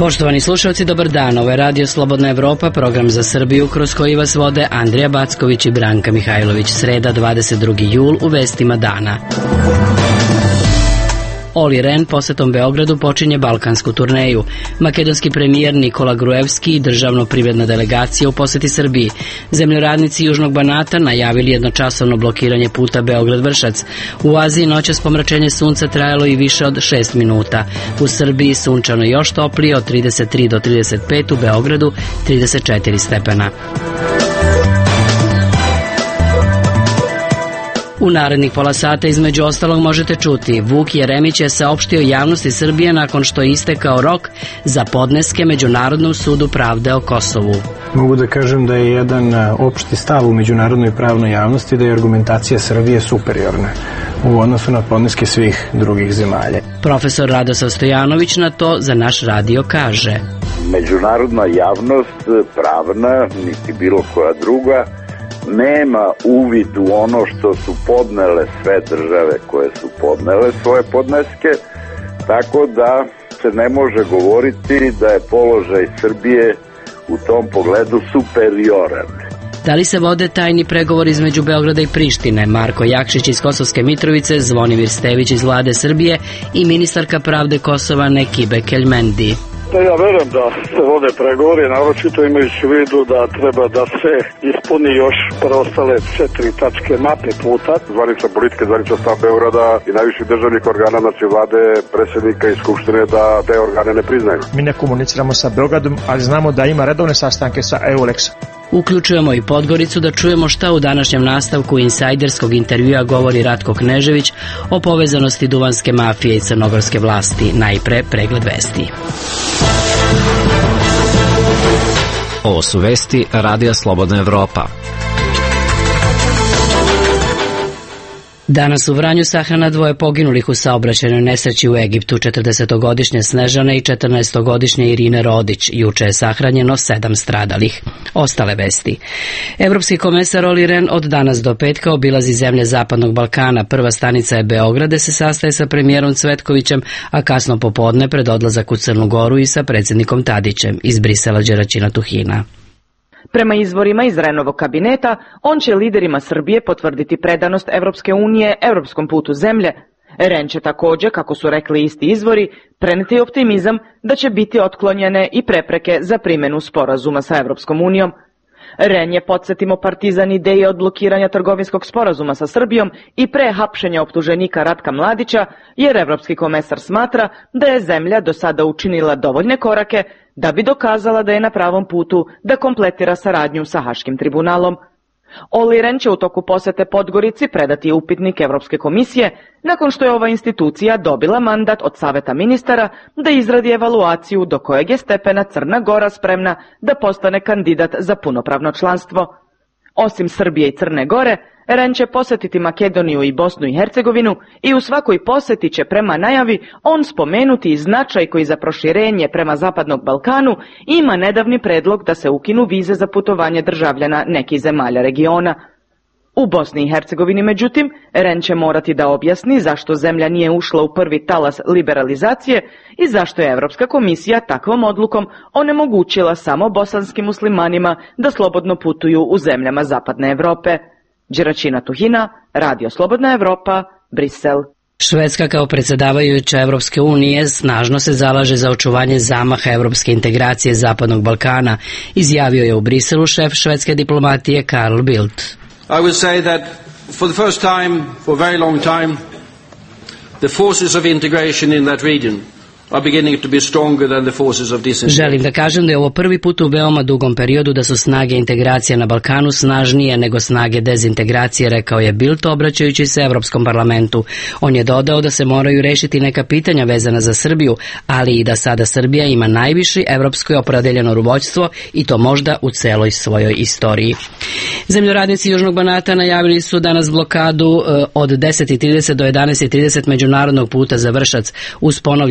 Poštovani slušalci, dobar dan. Ovo je Radio Slobodna Evropa, program za Srbiju kroz koji vas vode Andrija Backović i Branka Mihajlović. Sreda, 22. jul, u vestima dana. Olli Rehn posetom Beogradu počinje balkansku turneju. Makedonski premijer Nikola Gruevski i državno-privredna delegacija u poseti Srbiji. Zemljoradnici Južnog Banata najavili jednočasovno blokiranje puta Beograd-Vršac. U Aziji noćas pomračenje sunca trajalo i više od 6 minuta. U Srbiji sunčano još toplije od 33 do 35, u Beogradu 34 stepena. U narednih pola sata između ostalog možete čuti: Vuk Jeremić je saopštio javnosti Srbije nakon što je istekao rok za podneske Međunarodnom sudu pravde o Kosovu. Mogu da kažem da je jedan opšti stav u međunarodnoj pravnoj javnosti da je argumentacija Srbije superiorna u odnosu na podneske svih drugih zemalja. Profesor Radosav Stojanović na to za naš radio kaže: Međunarodna javnost, pravna, niti bilo koja druga, nema uvid u ono što su podnele sve države koje su podnele svoje podneske, tako da se ne može govoriti da je položaj Srbije u tom pogledu superioran. Da li se vode tajni pregovori između Beograda i Prištine? Marko Jakšić iz Kosovske Mitrovice, Zvonimir Stević iz Vlade Srbije i ministarka pravde Kosova Nekibe Keljmendi. Ja verujem da se vode pregovori, naročito imajući u vidu da treba da se ispuni još preostale 4 tačke mape puta. Zvanična politika, zvanična stav Beograda i najviših državnih organa, znači vlade, predsjednika i skupštine, da te organe ne priznaju. Mi ne komuniciramo sa Beogradom, ali znamo da ima redovne sastanke sa EULEX-om. Uključujemo i Podgoricu da čujemo šta u današnjem nastavku insajderskog intervjua govori Ratko Knežević o povezanosti duvanske mafije i crnogorske vlasti. Najpre pregled vesti. Ovo su vesti Radija Slobodna Evropa. Danas u Vranju sahrana 2 poginulih u saobraćajnoj nesreći u Egiptu, 40-godišnje Snežane i 14-godišnje Irine Rodić. Juče je sahranjeno 7 stradalih. Ostale vesti. Evropski komesar Olli Rehn od danas do petka obilazi zemlje Zapadnog Balkana. Prva stanica je Beograd, gde se sastaje sa premijerom Cvetkovićem, a kasno popodne pred odlazak u Crnu Goru i sa predsjednikom Tadićem. Iz Brisela Đeračina Tuhina. Prema izvorima iz Rehnovog kabineta, on će liderima Srbije potvrditi predanost Evropske unije evropskom putu zemlje. Rehn će također, kako su rekli isti izvori, preneti optimizam da će biti otklonjene i prepreke za primjenu sporazuma sa Evropskom unijom. Rehn je, podsjetimo, partizan ideje od blokiranja trgovinskog sporazuma sa Srbijom i pre hapšenja optuženika Ratka Mladića, jer evropski komesar smatra da je zemlja do sada učinila dovoljne korake da bi dokazala da je na pravom putu da kompletira saradnju sa Haškim tribunalom. Olli Rehn će u toku posete Podgorici predati upitnik Evropske komisije nakon što je ova institucija dobila mandat od Saveta ministara da izradi evaluaciju do kojeg je stepena Crna Gora spremna da postane kandidat za punopravno članstvo. Osim Srbije i Crne Gore, Rehn će posetiti Makedoniju i Bosnu i Hercegovinu i u svakoj poseti će prema najavi on spomenuti značaj koji za proširenje prema Zapadnog Balkanu ima nedavni predlog da se ukinu vize za putovanje državljana nekih zemalja regiona. U Bosni i Hercegovini, međutim, Rehn će morati da objasni zašto zemlja nije ušla u prvi talas liberalizacije i zašto je Evropska komisija takvom odlukom onemogućila samo bosanskim muslimanima da slobodno putuju u zemljama Zapadne Evrope. Đeračina Tuhina, Radio Slobodna Evropa, Brisel. Švedska kao predsjedavajuća Evropske unije snažno se zalaže za očuvanje zamaha evropske integracije Zapadnog Balkana, izjavio je u Briselu šef švedske diplomatije Carl Bildt. I would say that for the first time, for a very long time, the forces of integration in that region are beginning to be stronger than the forces of disintegration. Želim da kažem da je ovo prvi put u veoma dugom periodu da su snage integracije na Balkanu snažnije nego snage dezintegracije, rekao je Bildt obraćajući se Evropskom parlamentu. On je dodao da se moraju rešiti neka pitanja vezana za Srbiju, ali i da sada Srbija ima najviše evropsko opredeljeno rukovodstvo i to možda u celoj svojoj istoriji. Zemljoradnici Južnog Banata najavili su danas blokadu od 10:30 do 11:30 međunarodnog puta za Vršac uz ponovljene zabrane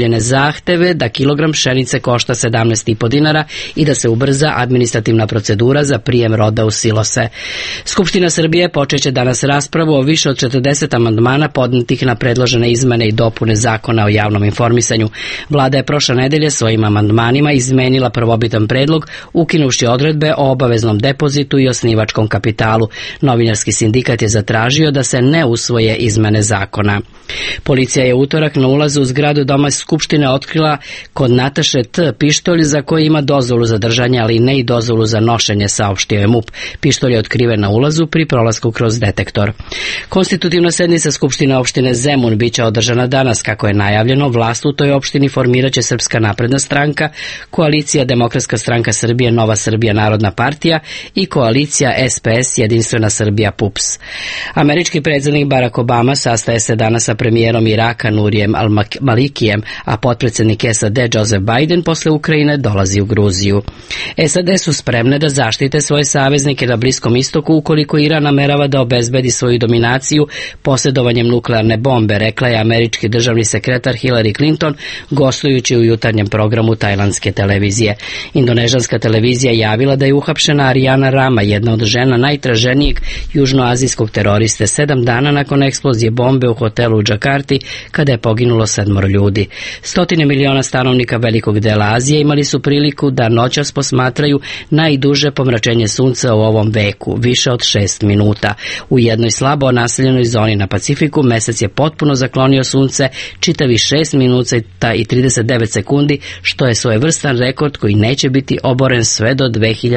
zahteve da kilogram pšenice košta 17,5 dinara i da se ubrza administrativna procedura za prijem roda u silose. Skupština Srbije počeće danas raspravu o više od 40 amandmana podnetih na predložene izmene i dopune Zakona o javnom informisanju. Vlada je prošle nedelje svojim amandmanima izmenila prvobitan predlog, ukinuvši odredbe o obaveznom depozitu i osnivačkom kapitalu. Novinarski sindikat je zatražio da se ne usvoje izmene zakona. Policija je utorak na ulazu u zgradu Doma Skupštine otkrila kod Nataše T. pištolj za koji ima dozvolu za držanje, ali ne i dozvolu za nošenje, saopštio je MUP. Pištolj je otkriven na ulazu pri prolasku kroz detektor. Konstitutivna sednica Skupštine opštine Zemun biće održana danas. Kako je najavljeno, vlast u toj opštini formiraće Srpska napredna stranka, koalicija Demokratska stranka Srbije, Nova Srbija narodna partija i koalicija SPS Jedinstvena Srbija PUPS. Američki predsjednik Barack Obama sastaje se danas sa premijerom Iraka Nurijem Al-Malikijem, a potpredsjednik SAD Joseph Biden posle Ukrajine dolazi u Gruziju. SAD su spremne da zaštite svoje saveznike na Bliskom istoku ukoliko Iran namerava da obezbedi svoju dominaciju posjedovanjem nuklearne bombe, rekla je američki državni sekretar Hillary Clinton gostujući u jutarnjem programu tajlandske televizije. Indonežanska televizija javila da je uhapšena Ariana Rama, jedna od žena najtraženijeg južnoazijskog teroriste, 7 dana nakon eksplozije bombe u hotelu u Džakarti, kada je poginulo 7 ljudi. Stotine miliona stanovnika velikog dela Azije imali su priliku da noćas posmatraju najduže pomračenje sunca u ovom veku, više od 6 minuta. U jednoj slabo naseljenoj zoni na Pacifiku mesec je potpuno zaklonio sunce čitavi 6 minuta i 39 sekundi, što je svojevrstan rekord koji neće biti oboren sve do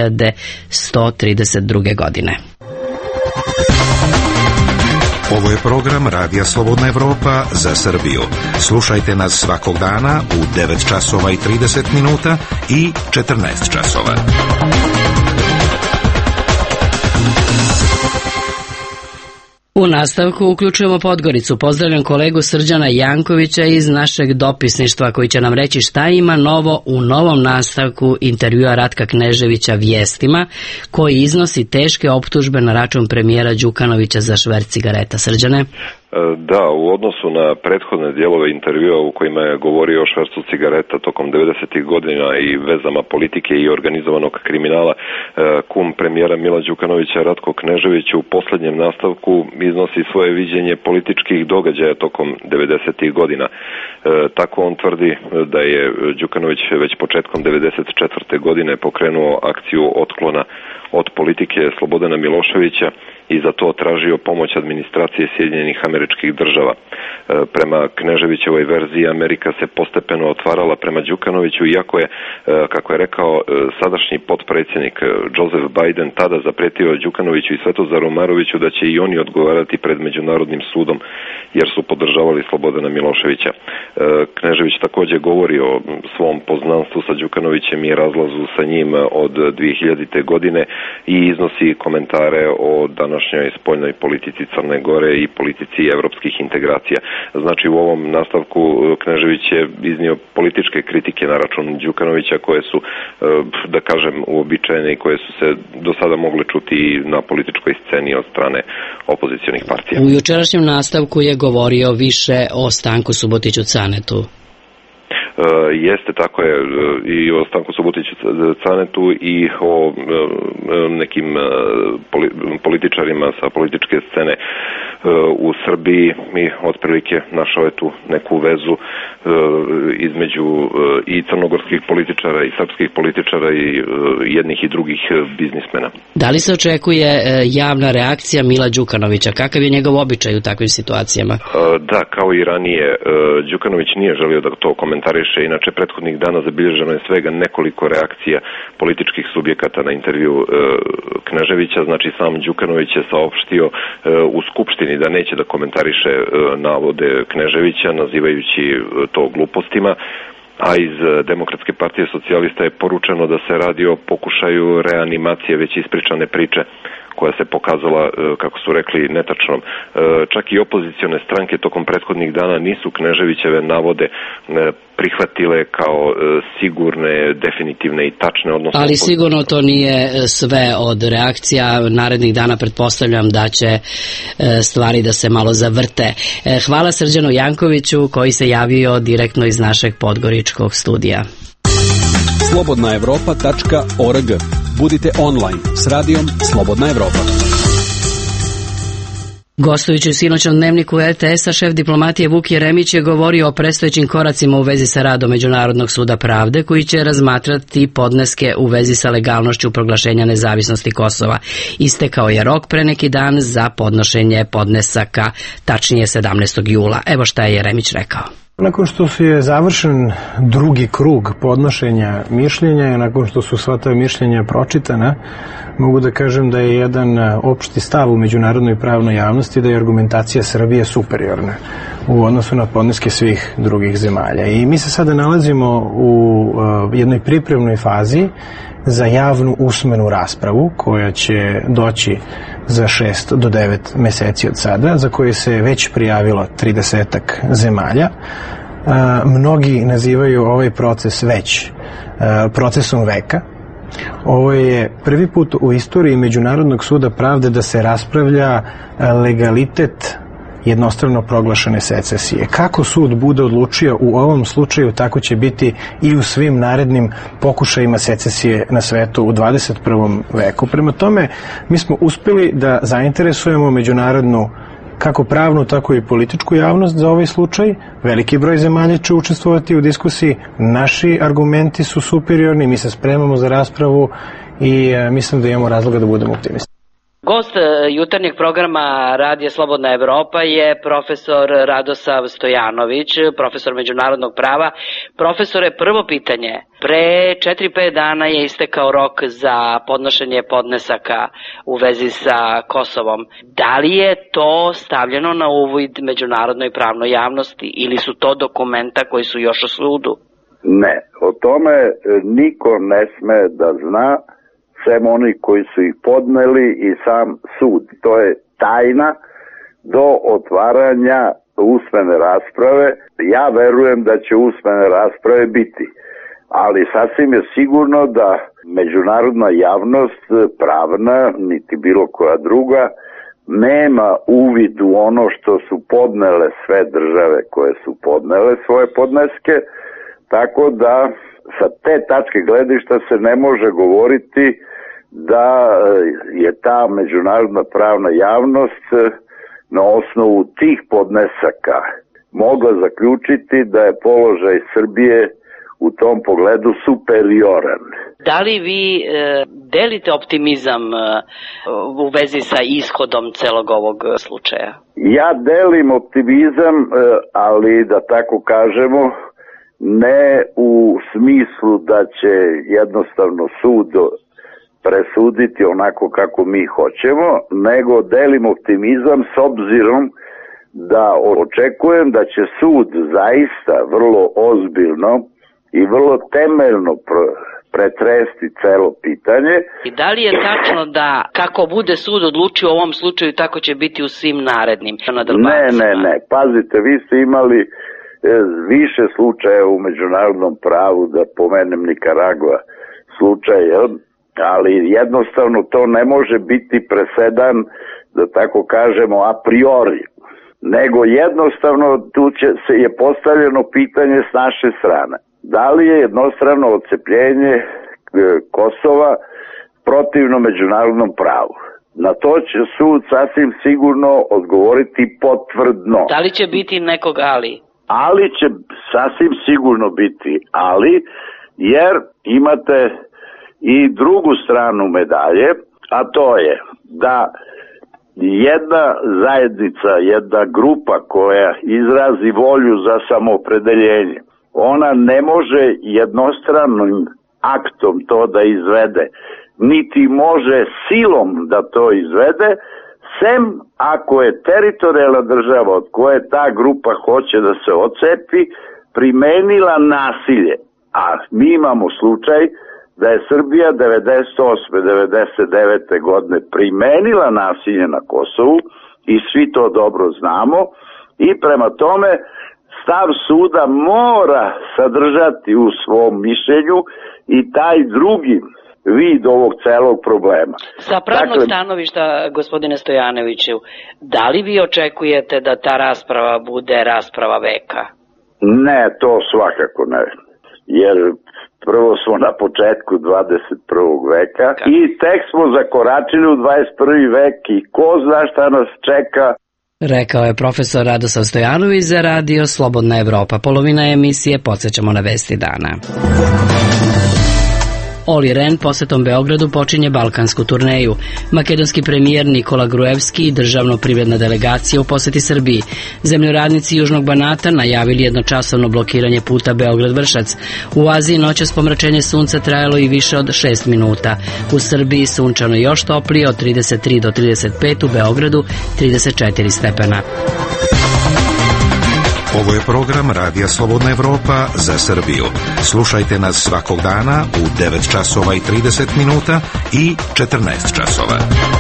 2132. godine. Ovo je program Radija Slobodna Evropa za Srbiju. Slušajte nas svakog dana u 9 časova i 30 minuta i 14 časova. U nastavku uključujemo Podgoricu. Pozdravljam kolegu Srđana Jankovića iz našeg dopisništva koji će nam reći šta ima novo u novom nastavku intervjua Ratka Kneževića Vijestima, koji iznosi teške optužbe na račun premijera Đukanovića za šverc cigareta. Srđane? Da, u odnosu na prethodne dijelove intervjua u kojima je govorio o švercu cigareta tokom 90. godina i vezama politike i organizovanog kriminala, kum premijera Mila Đukanovića Ratko Knežević u posljednjem nastavku iznosi svoje viđenje političkih događaja tokom 90. godina. Tako on tvrdi da je Đukanović već početkom 94. godine pokrenuo akciju otklona od politike Slobodana Miloševića i za to tražio pomoć administracije Sjedinjenih Američkih Država. Prema Kneževićevoj verziji Amerika se postepeno otvarala prema Đukanoviću, iako je, kako je rekao sadašnji potpredsjednik Joseph Biden, tada zapretio Đukanoviću i Svetozaru Maroviću da će i oni odgovarati pred Međunarodnim sudom jer su podržavali Slobodana Miloševića. Knežević također govori o svom poznanstvu sa Đukanovićem i razlazu sa njim od 2000. godine i iznosi komentare o današnjoj spoljnoj politici Crne Gore i politici evropskih integracija. Znači u ovom nastavku Knežević je iznio političke kritike na račun Đukanovića koje su, da kažem, uobičajene i koje su se do sada mogle čuti na političkoj sceni od strane opozicionih partija. U jučerašnjem nastavku je govorio više o Stanku Subotiću Canetu. Jeste, tako je, i o Stanku Subotiću Canetu i o nekim političarima sa političke scene u Srbiji. Mi otprilike našao je tu neku vezu između i crnogorskih političara i srpskih političara i jednih i drugih biznismena. Da li se očekuje javna reakcija Mila Đukanovića? Kakav je njegov običaj u takvim situacijama? Da, kao i ranije, Đukanović nije želio da to komentariše. Inače, prethodnih dana zabilježeno je svega nekoliko reakcija političkih subjekata na intervju Kneževića. Znači, sam Đukanović je saopštio u Skupštini da neće da komentariše navode Kneževića, nazivajući to glupostima, a iz Demokratske partije socijalista je poručeno da se radi o pokušaju reanimacije već ispričane priče koja se pokazala, kako su rekli, netačnom. Čak i opozicione stranke tokom prethodnih dana nisu Kneževićeve navode prihvatile kao sigurne, definitivne i tačne. Ali sigurno to nije sve od reakcija. Narednih dana pretpostavljam da će stvari da se malo zavrte. Hvala Srđanu Jankoviću koji se javio direktno iz našeg podgoričkog studija. slobodnaevropa.org. Budite online s radijom Slobodna Evropa. Gostujući u sinoćnom dnevniku RTS-a, šef diplomatije Vuk Jeremić je govorio o predstojećim koracima u vezi sa radom Međunarodnog suda pravde, koji će razmatrati podneske u vezi sa legalnošću proglašenja nezavisnosti Kosova. Istekao je rok pre neki dan za podnošenje podnesaka, tačnije 17. jula. Evo šta je Jeremić rekao. Nakon što je završen drugi krug podnošenja mišljenja i nakon što su sva ta mišljenja pročitana, mogu da kažem da je jedan opšti stav u međunarodnoj pravnoj javnosti da je argumentacija Srbije superiorna u odnosu na podneske svih drugih zemalja. I mi se sada nalazimo u jednoj pripremnoj fazi za javnu usmenu raspravu koja će doći za 6 do 9 meseci od sada, za koje se već prijavilo 30-ak zemalja. Mnogi nazivaju ovaj proces već procesom veka. Ovo je prvi put u istoriji Međunarodnog suda pravde da se raspravlja legalitet jednostrano proglašene secesije. Kako sud bude odlučio u ovom slučaju, tako će biti i u svim narednim pokušajima secesije na svetu u 21. veku. Prema tome, mi smo uspeli da zainteresujemo međunarodnu kako pravnu, tako i političku javnost za ovaj slučaj. Veliki broj zemalja će učestvovati u diskusiji. Naši argumenti su superiorni, mi se spremamo za raspravu i mislim da imamo razloga da budemo optimisti. Gost jutarnjeg programa Radija Slobodna Evropa je profesor Radosav Stojanović, profesor međunarodnog prava. Profesore, prvo pitanje. Pre 4-5 dana je istekao rok za podnošenje podnesaka u vezi sa Kosovom. Da li je to stavljeno na uvid međunarodnoj pravnoj javnosti ili su to dokumenta koji su još u sudu? Ne, o tome niko ne sme da zna, sem oni koji su ih podneli i sam sud. To je tajna do otvaranja usmene rasprave. Ja verujem da će usmene rasprave biti, ali sasvim je sigurno da međunarodna javnost, pravna, niti bilo koja druga, nema uvid u ono što su podnele sve države koje su podnele svoje podneske, tako da sa te tačke gledišta se ne može govoriti da je ta međunarodna pravna javnost na osnovu tih podnesaka mogla zaključiti da je položaj Srbije u tom pogledu superioran. Da li vi delite optimizam u vezi sa ishodom celog ovog slučaja? Ja delim optimizam, ali da tako kažemo, ne u smislu da će jednostavno sud presuditi onako kako mi hoćemo, nego delim optimizam s obzirom da očekujem da će sud zaista vrlo ozbiljno i vrlo temeljno pretresti celo pitanje. I da li je tačno da kako bude sud odlučio u ovom slučaju, tako će biti u svim narednim? Ne. Pazite, vi ste imali više slučaja u međunarodnom pravu, da pomenem Nikaragva slučaj, ali jednostavno to ne može biti presedan, da tako kažemo, a priori, nego jednostavno tu je postavljeno pitanje s naše strane. Da li je jednostrano odcepljenje Kosova protivno međunarodnom pravu? Na to će sud sasvim sigurno odgovoriti potvrdno. Da li će biti nekog ali? Ali će sasvim sigurno biti ali, jer imate i drugu stranu medalje, a to je da jedna zajednica, jedna grupa koja izrazi volju za samoopredeljenje, ona ne može jednostranim aktom to da izvede, niti može silom da to izvede, sem ako je teritorijalna država od koje ta grupa hoće da se odcepi primenila nasilje. A mi imamo slučaj da je Srbija 98-99. godine primenila nasilje na Kosovu i svi to dobro znamo i prema tome stav suda mora sadržati u svom mišljenju i taj drugi vid ovog celog problema. Sa pravnog stanovišta, gospodine Stojanoviću, da li vi očekujete da ta rasprava bude rasprava veka? Ne, to svakako ne. Jer prvo smo na početku 21. veka i tek smo zakoračili u 21. vek i ko zna šta nas čeka. Rekao je profesor Radoslav Stojanović za Radio Slobodna Evropa. Polovina emisije podsjećamo na vesti dana. Oli Ren posetom Beogradu počinje balkansku turneju. Makedonski premijer Nikola Gruevski i državno-privredna delegacija u poseti Srbiji. Zemljoradnici Južnog Banata najavili jednočasovno blokiranje puta Beograd-Vršac. U Aziji noćas pomračenje sunca trajalo i više od 6 minuta. U Srbiji sunčano još toplije od 33 do 35, u Beogradu 34 stepena. Ovo je program Radija Slobodna Evropa za Srbiju. Slušajte nas svakog dana u 9 časova i 30 minuta i 14 časova.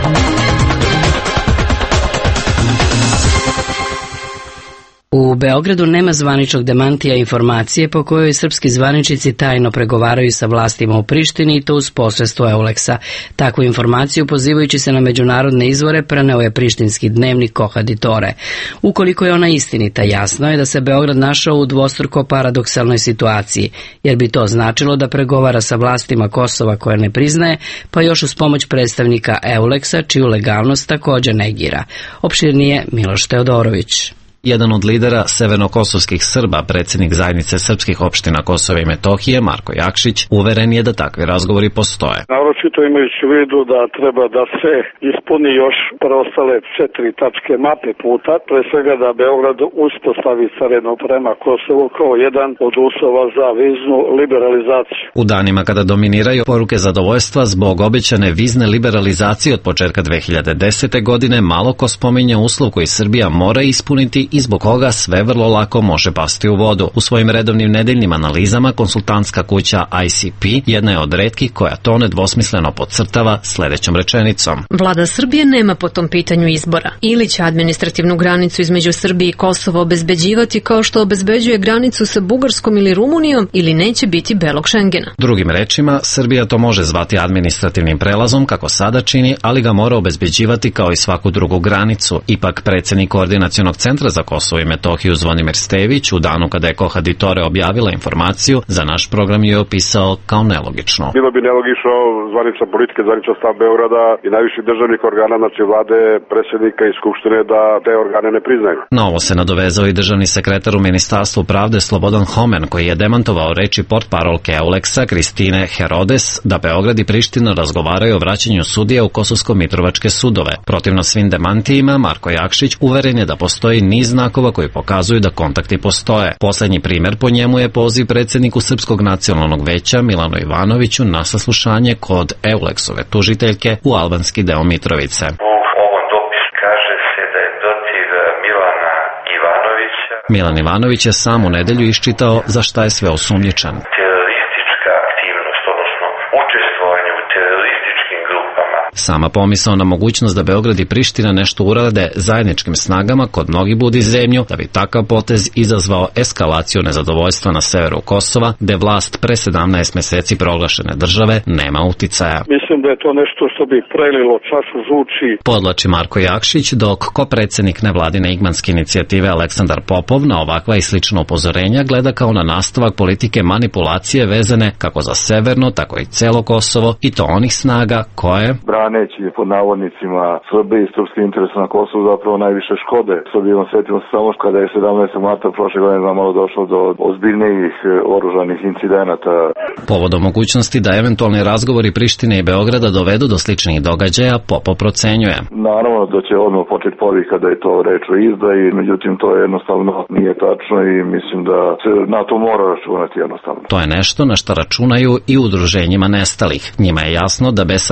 U Beogradu nema zvaničnog demantija informacije po kojoj srpski zvaničnici tajno pregovaraju sa vlastima u Prištini i to uz posredstvo Euleksa. Takvu informaciju, pozivajući se na međunarodne izvore, preneo je prištinski dnevnik Kohaditore. Ukoliko je ona istinita, jasno je da se Beograd našao u dvostruko paradoksalnoj situaciji, jer bi to značilo da pregovara sa vlastima Kosova koje ne priznaje, pa još uz pomoć predstavnika Euleksa, čiju legalnost također negira. Opširnije Miloš Teodorović. Jedan od lidera severnokosovskih Srba, predsjednik zajednice srpskih opština Kosova i Metohije, Marko Jakšić, uveren je da takvi razgovori postoje. Naročito imajući u vidu da treba da se ispuni još preostale 4 tačke mape puta, pre svega da Beograd uspostavi carinu prema Kosovu kao jedan od uslova za viznu liberalizaciju. U danima kada dominiraju poruke zadovoljstva zbog obećane vizne liberalizacije od početka 2010. godine, malo ko spominje uslov koji Srbija mora ispuniti i zbog koga sve vrlo lako može pasti u vodu. U svojim redovnim nedeljnim analizama konsultantska kuća ICP jedna je od retkih koja to nedvosmisleno podcrtava sljedećom rečenicom. Vlada Srbije nema po tom pitanju izbora. Ili će administrativnu granicu između Srbije i Kosova obezbeđivati kao što obezbeđuje granicu sa Bugarskom ili Rumunijom, ili neće biti belog Šengena. Drugim rečima, Srbija to može zvati administrativnim prelazom kako sada čini, ali ga mora obezbeđivati kao i svaku drugu granicu. Ipak predsjednik Koordinacionog centra za Kosovo i Metohiju Zvonimir Stević u danu kada je Kohaditore objavila informaciju, za naš program je opisao kao nelogično. Bilo bi nelogično zvanična politika, zvaničan stav Beograda i najviših državnih organa, znači vlade, predsjednika i skupštine da te organe ne priznaju. Na ovo se nadovezao i državni sekretar u Ministarstvu pravde Slobodan Homen, koji je demantovao reči portparolke Euleksa Kristine Herodes da Beograd i Priština razgovaraju o vraćanju sudija u Kosovsko-Mitrovačke sudove. Protivno svim demantijima, Marko Jakšić uveren je da postoji niz znakova koji pokazuju da kontakti postoje. Posljednji primjer po njemu je poziv predsjedniku Srpskog nacionalnog veća Milanu Ivanoviću na saslušanje kod Euleksove tužiteljke u albanski deo Mitrovice. U ovom dopisu kaže se da je protiv Milana Ivanovića. Milan Ivanović je sam u nedelju iščitao za šta je sve osumnjičen. Teroristička aktivnost, odnosno učestvovanje u terorističkim grupama. Sama pomisao na mogućnost da Beograd i Priština nešto urade zajedničkim snagama kod mnogih budi zemlju, da bi takav potez izazvao eskalaciju nezadovoljstva na severu Kosova, gde vlast pre 17 meseci proglašene države nema uticaja. Mislim da je to nešto što bi prelilo čašu žuči. Podlači Marko Jakšić, dok ko-predsjednik nevladine igmanske inicijative Aleksandar Popov na ovakva i slična upozorenja gleda kao na nastavak politike manipulacije vezane kako za severno, tako i celo Kosovo, i to onih snaga koje braneći pod navodnicima Srbije i srpski interes na Kosovu zapravo najviše škode. S obzirom sjetimo se samo kada je 17. marta prošle godine malo došlo do ozbiljnijih oružanih incidenata. Povodom mogućnosti da eventualni razgovori Prištine i Beograda dovedu do sličnih događaja, Popov procenjuje. Naravno da će odmah početi povika da je to reč o izdaji, međutim to jednostavno nije tačno i mislim da se na to mora računati jednostavno. To je nešto na što računaju i udruženjima nestalih. Njima je jasno da bez saradnje dve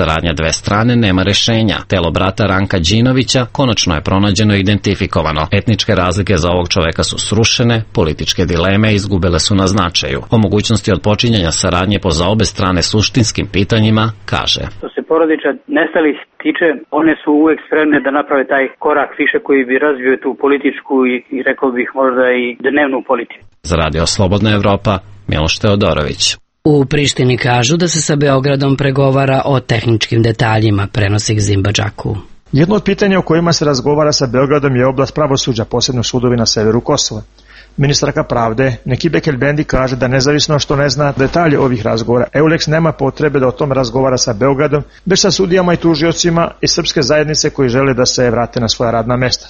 dve strane nema rešenja. Telo brata Ranka Đinovića konačno je pronađeno i identifikovano. Etničke razlike za ovog čoveka su srušene, političke dileme izgubile su na značaju. O mogućnosti odpočinjanja saradnje po za obe strane suštinskim pitanjima kaže: Što se porodiča nestalih tiče, one su uvek spremne da naprave taj korak više koji bi razvio tu političku i rekao bih možda i dnevnu politiku. Za Radio Slobodna Evropa, Miloš Teodorović. U Prištini kažu da se sa Beogradom pregovara o tehničkim detaljima, prenosi Gzimba Džaku. Jedno od pitanja o kojima se razgovara sa Beogradom je oblast pravosuđa, posebno sudovi na severu Kosova. Ministarka pravde Nekibe Kelbendi kaže da nezavisno što ne zna detalje ovih razgovora, EULEX nema potrebe da o tom razgovara sa Beogradom, već sa sudijama i tužiocima iz srpske zajednice koji žele da se vrate na svoja radna mesta.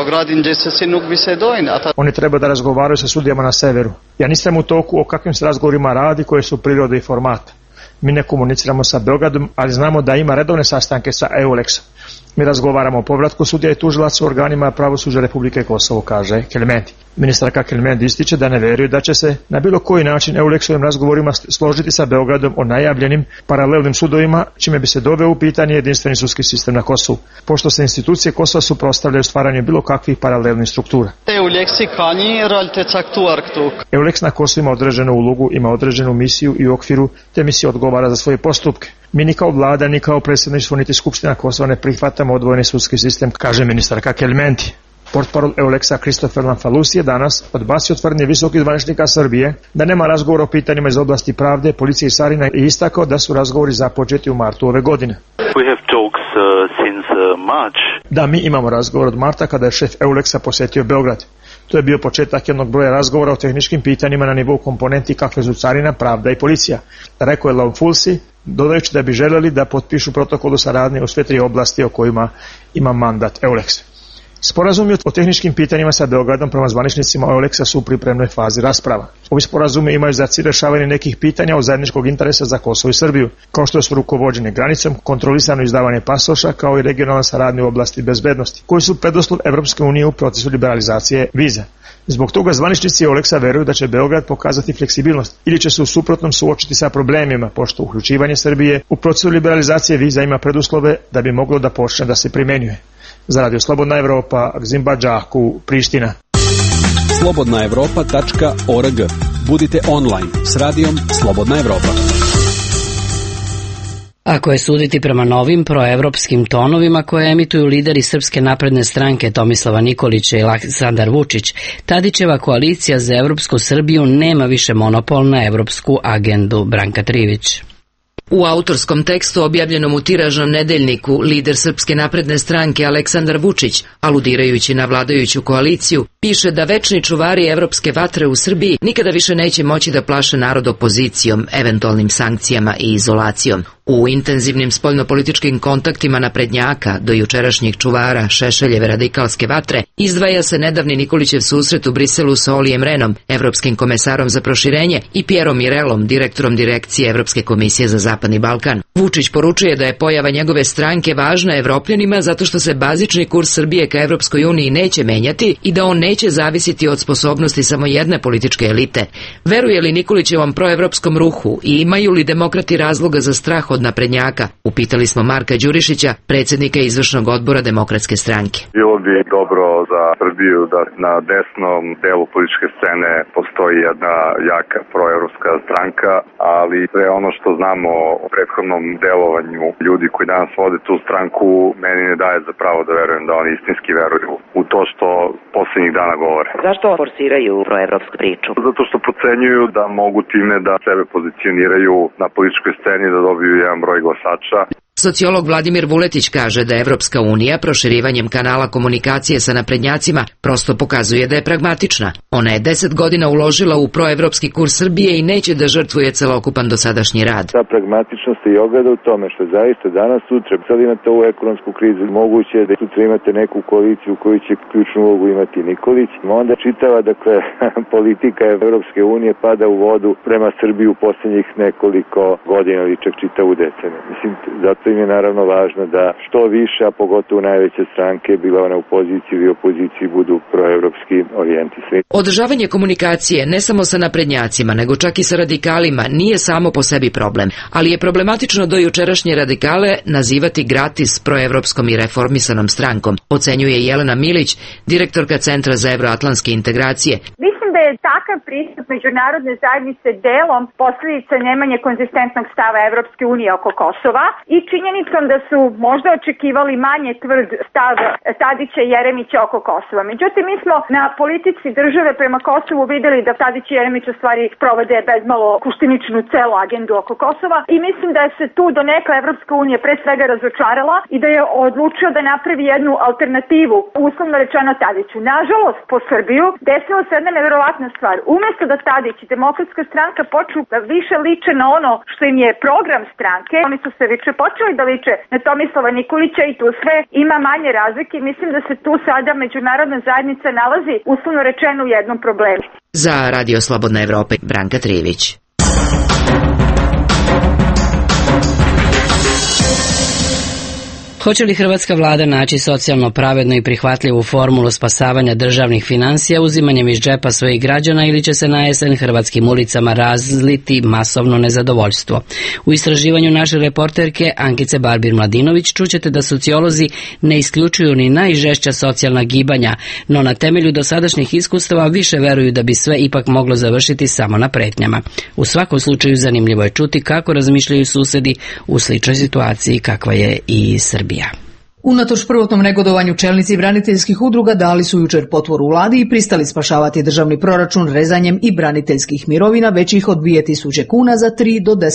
Oni treba da razgovaraju sa sudijama na severu. Ja nisam u toku o kakvim se razgovorima radi, koje su prirode i formata. Mi ne komuniciramo sa Beogradom, ali znamo da ima redovne sastanke sa EULEX-om. Mi razgovaramo o povratku sudija i tužilaca u organima pravosuđa Republike Kosovo, kaže Kelmendi. Ministarka Kelmendi ističe da ne veruje da će se na bilo koji način EULEX-ovim razgovorima složiti sa Beogradom o najavljenim paralelnim sudovima, čime bi se doveo u pitanje jedinstveni sudski sistem na Kosovu, pošto se institucije Kosova suprotstavljaju stvaranju bilo kakvih paralelnih struktura. EULEX na Kosovu ima određenu ulogu, ima određenu misiju i u okviru te misije odgovara za svoje postupke. Mi ni kao vlada, ni kao predsjedništvo, niti Skupština Kosova ne prihvatamo odvojeni sudski sistem, kaže ministarka Kelmendi. Portparol EULEX-a Kristofer Lamfalusi je danas odbacio tvrdnje visokih zvaničnika Srbije da nema razgovora o pitanjima iz oblasti pravde, policije i carina i istakao da su razgovori započeti u martu ove godine. Da, mi imamo razgovor od marta kada je šef EULEX-a posjetio Beograd. To je bio početak jednog broja razgovora o tehničkim pitanjima na nivou komponenti kakve su carina, pravda i policija, rekao je Lamfalusi, dodajući da bi želeli da potpišu protokol o saradnji u sve tri oblasti o kojima ima mandat EULEX. Sporazumi o tehničkim pitanjima sa Beogradom prema zvaničnicima EULEX-a su u pripremnoj fazi rasprava. Ovi sporazumi imaju za cilj rešavanje nekih pitanja od zajedničkog interesa za Kosovo i Srbiju, kao što su rukovođenje granicom, kontrolisano izdavanje pasoša, kao i regionalna saradnja u oblasti bezbednosti, koji su preduslov Evropske unije u procesu liberalizacije viza. Zbog toga zvaničnici EULEX-a veruju da će Beograd pokazati fleksibilnost ili će se u suprotnom suočiti sa problemima, pošto uključivanje Srbije u procesu liberalizacije viza ima preduslove da bi moglo da počne da se primenjuje. Za Radio Slobodna Evropa, Gzimba Džaku, Priština. slobodnaevropa.org. Budite online s Radijom Slobodna Evropa. Ako je suditi prema novim proevropskim tonovima koje emituju lideri Srpske napredne stranke Tomislava Nikolića i Aleksandar Vučić, Tadićeva koalicija za Evropsku Srbiju nema više monopol na evropsku agendu. Branka Trivić. U autorskom tekstu objavljenom u tiražnom nedeljniku lider Srpske napredne stranke Aleksandar Vučić, aludirajući na vladajuću koaliciju, piše da večni čuvari evropske vatre u Srbiji nikada više neće moći da plaše narod opozicijom, eventualnim sankcijama i izolacijom. U intenzivnim spoljnopolitičkim kontaktima naprednjaka do jučerašnjih čuvara Šešeljeve radikalske vatre izdvaja se nedavni Nikolićev susret u Briselu sa Olijem Renom, evropskim komesarom za proširenje, i Pierom Mirelom, direktorom direkcije Evropske komisije za Zapadni Balkan. Vučić poručuje da je pojava njegove stranke važna evropljanima zato što se bazični kurs Srbije ka Evropskoj uniji neće menjati i da on neće zavisiti od sposobnosti samo jedne političke elite. Veruje li Nikolićevom proevropskom ruhu i imaju li demokrati razloga za strah od naprednjaka? Upitali smo Marka Đurišića, predsjednika izvršnog odbora Demokratske stranke. Bilo bi dobro za Srbiju da na desnom delu političke scene postoji jedna jaka proevropska stranka, ali sve ono što znamo o prethodnom delovanju ljudi koji danas vode tu stranku, meni ne daje za pravo da verujem da oni istinski veruju u to što poslednjih dana govore. Zašto forsiraju proevropsku priču? Zato što procenjuju da mogu time da sebe pozicioniraju na političkoj sceni, da dobiju jedan broj glasača. Sociolog Vladimir Vuletić kaže da Evropska unija proširivanjem kanala komunikacije sa naprednjacima prosto pokazuje da je pragmatična. Ona je 10 godina uložila u proevropski kurs Srbije i neće da žrtvuje celokupan dosadašnji rad. Ta pragmatičnost je ogleda u tome što zaista danas sutra, sad imate ovu ekonomsku krizu, moguće je da sutra imate neku koaliciju u kojoj će ključnu ulogu imati Nikolić. Onda čitava, politika Evropske unije pada u vodu prema Srbiji u posljednjih nekoliko godina ili čak čitavu deceniju. Mislim, zato im je naravno važno da što više, a pogotovo najveće stranke, bila one u poziciji ili opoziciji, budu proevropski orijentisani. Održavanje komunikacije ne samo sa naprednjacima, nego čak i sa radikalima nije samo po sebi problem, ali je problematično do jučerašnje radikale nazivati gratis proevropskom i reformisanom strankom, ocenjuje Jelena Milić, direktorka Centra za evroatlantske integracije. Mislim da je takav pristup međunarodne zajednice delom posljedica nemanje konzistentnog stava Evropske unije oko Kosova i činjenicom da su možda očekivali manje tvrd stav Tadića i Jeremića oko Kosova. Međutim, mi smo na politici države prema Kosovu videli da Tadić i Jeremić u stvari provode bezmalo kuštiničnu celu agendu oko Kosova i mislim da je se tu donekle Evropska unija pre svega razočarala i da je odlučio da napravi jednu alternativu, uslovno rečeno Tadiću. Nažalost, po Srbiju desila se jedna neverovatna stvar. Umesto da Tadić i Demokratska stranka počnu da više liče na ono što im je program stranke, oni su se više počeli da liče na Tomislava Nikolića i tu sve ima manje razlike. Mislim da se tu sada međunarodna zajednica nalazi uslovno rečeno u jednom problemu. Za Radio Slobodna Evropa, Branka Trivić. Hoće li hrvatska vlada naći socijalno pravednu i prihvatljivu formulu spasavanja državnih financija uzimanjem iz džepa svojih građana ili će se na jesen hrvatskim ulicama razliti masovno nezadovoljstvo? U istraživanju naše reporterke Ankice Barbir-Mladinović čućete da sociolozi ne isključuju ni najžešća socijalna gibanja, no na temelju dosadašnjih iskustava više veruju da bi sve ipak moglo završiti samo na pretnjama. U svakom slučaju zanimljivo je čuti kako razmišljaju susedi u sličnoj situaciji kakva je i Srbija. Unatoč prvotnom negodovanju čelnici braniteljskih udruga dali su jučer potporu vladi i pristali spašavati državni proračun rezanjem i braniteljskih mirovina većih od 2000 kuna za 3 do 10%.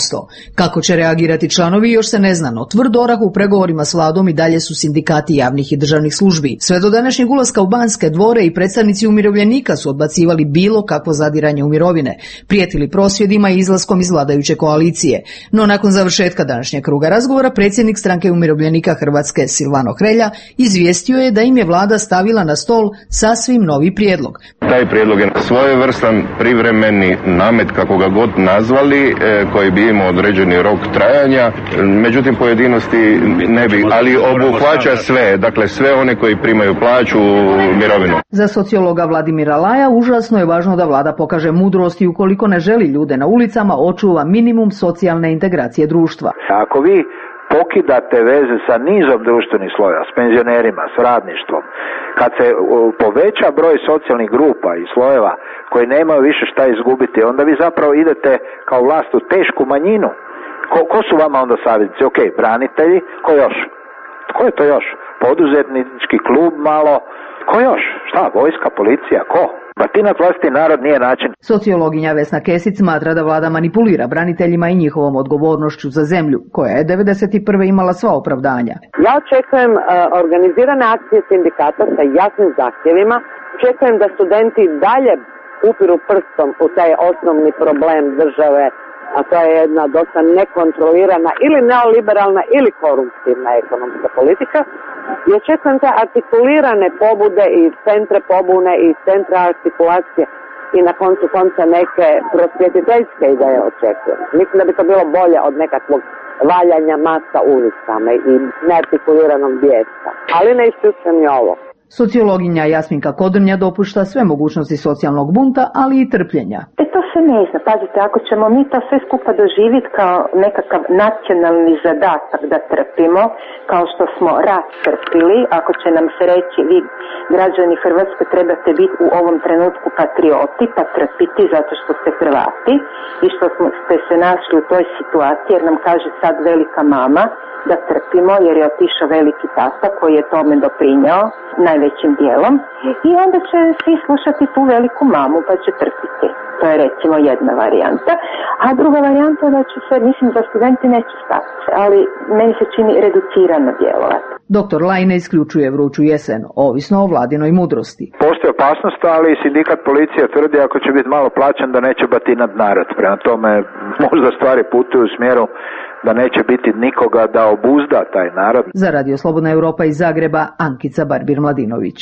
Kako će reagirati članovi još se ne zna, no tvrd orah u pregovorima s vladom i dalje su sindikati javnih i državnih službi. Sve do današnjeg ulaska u Banske dvore i predstavnici umirovljenika su odbacivali bilo kakvo zadiranje u mirovine, prijetili prosvjedima i izlaskom iz vladajuće koalicije. No nakon završetka današnjeg kruga razgovora predsjednik stranke umirovljenika Hrvatske Silvano Hrelja izvijestio je da im je vlada stavila na stol sasvim novi prijedlog. Taj prijedlog je svojevrstan privremeni namet, kako ga god nazvali, koji bi imao određeni rok trajanja, međutim pojedinosti ne bi, ali obuhvaća sve, dakle sve one koji primaju plaću, mirovinu. Za sociologa Vladimira Laja užasno je važno da vlada pokaže mudrost i ukoliko ne želi ljude na ulicama očuva minimum socijalne integracije društva. Ako vi pokidate veze sa nizom društvenih slojeva, s penzionerima, s radništvom, kad se poveća broj socijalnih grupa i slojeva koji nemaju više šta izgubiti, onda vi zapravo idete kao vlast u tešku manjinu. Ko su vama onda savjetnici? Ok, branitelji, ko još? Ko je to još? Poduzetnički klub malo? Ko još? Šta? Vojska, policija? Ko? Batinat vlastiti narod nije način. Sociologinja Vesna Kesić smatra da vlada manipulira braniteljima i njihovom odgovornošću za zemlju, koja je 1991. imala sva opravdanja. Ja očekujem organizirane akcije sindikata sa jasnim zahtjevima. Očekujem da studenti dalje upiru prstom u taj osnovni problem države, a to je jedna dosta nekontrolirana ili neoliberalna ili koruptivna ekonomska politika. I očekujem te artikulirane pobude i centre pobune i centra artikulacije i na koncu konca neke prosvjetiteljske ideje očekujem. Mislim da bi to bilo bolje od nekakvog valjanja masa ulicama i neartikuliranog bijesa. Ali ne isključujem i ovo. Sociologinja Jasminka Kodrnja dopušta sve mogućnosti socijalnog bunta, ali i trpljenja. To se ne zna. Pazite, ako ćemo mi to sve skupa doživjeti kao nekakav nacionalni zadatak da trpimo, kao što smo rat trpili, ako će nam se reći vi građani Hrvatske trebate biti u ovom trenutku patrioti, pa trpiti zato što ste Hrvati i što ste se našli u toj situaciji jer nam kaže sad velika mama da trpimo jer je otišao veliki tata koji je tome doprinjao najvećim dijelom i onda će svi slušati tu veliku mamu pa će trpiti. To je recimo jedna varijanta. A druga varijanta da će se, mislim da studenti neće stati, ali meni se čini reducirano djelovati. Doktor Laj ne isključuje vruću jesen, ovisno o vladinoj mudrosti. Postoji opasnost, ali sindikat policije tvrdi ako će biti malo plaćen da neće batinat narod. Prema tome možda stvari putuju u smjeru da neće biti nikoga da obuzda taj narod. Za Radio Slobodna Evropa iz Zagreba, Ankica Barbir-Mladinović.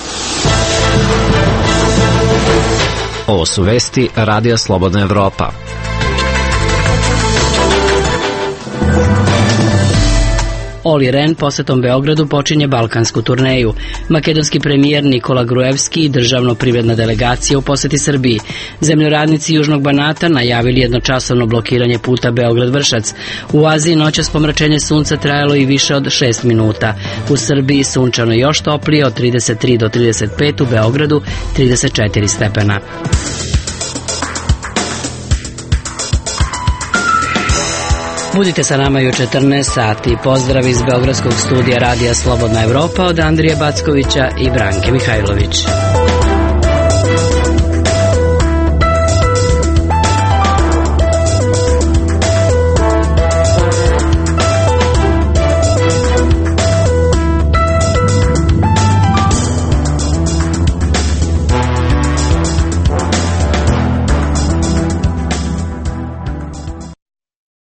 Ovo su vesti Radija Slobodna Evropa. Oli Ren posetom Beogradu počinje balkansku turneju. Makedonski premijer Nikola Gruevski i državno-privredna delegacija u poseti Srbiji. Zemljoradnici Južnog Banata najavili jednočasovno blokiranje puta Beograd-Vršac. U Aziji noćas pomračenje sunca trajalo i više od 6 minuta. U Srbiji sunčano još toplije od 33 do 35, u Beogradu 34 stepena. Budite sa nama i u 14 sati. Pozdrav iz Beogradskog studija Radija Slobodna Evropa od Andrije Backovića i Branke Mihajlović.